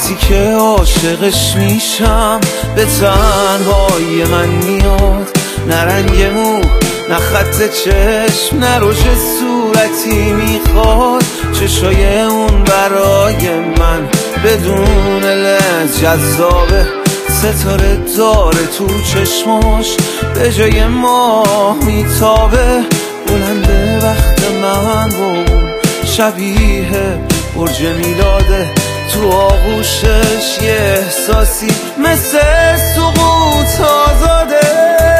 وقتی که عاشقش میشم به تنهایی من میاد، نه رنگ مو نه خط چشم نه رژ صورتی میخواد. چشای اون برای من بدون لنز جذابه، ستاره داره تو چشماش به جای ماه میتابه. بلنده وقت من و شبیه برج میلاده، تو آغوشش یه احساسی مثل سقوط آزاده.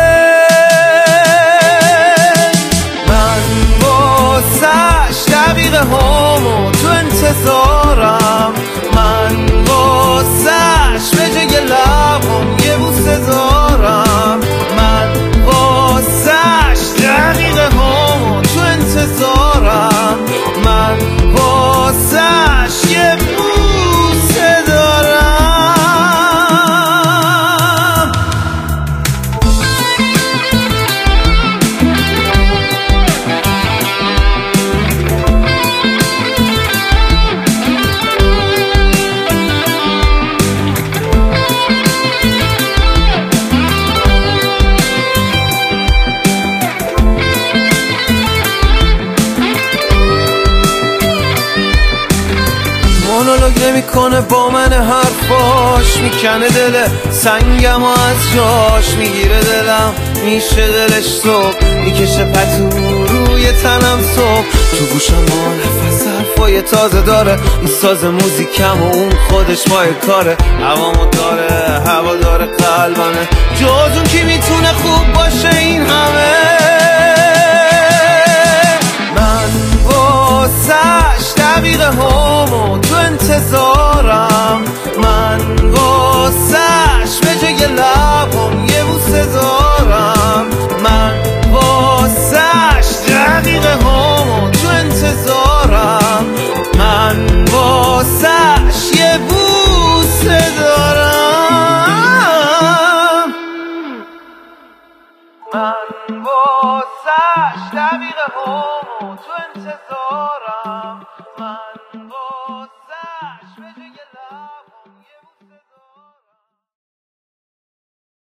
من واسش دقیقه هامو تو انتظارم، من واسش به جای لبم یه بوسه دارم، من واسش دقیقه هامو تو انتظارم، من واسش یه بوسه دارم. مونولوگ نمیکنه با من حرفاش، میکنه دل سنگم و از جاش میگیره دلم، میشه دلش صبح میکشه پتو روی تنم صبح. تو گوشم ما نفس حرفای تازه داره، این ساز موزیکم و اون خودش مای کاره. هوامو داره هوا داره قلبمه، جز اون کی میتونه خوب باشه این همه. من واسش دقیقه هامو تو انتظارم، من واسش به جای لبم یه بوسه دارم، من واسش دقیقه هامو تو انتظارم، من واسش یه بوسه دارم، من واسش دقیقه هامو تو انتظارم.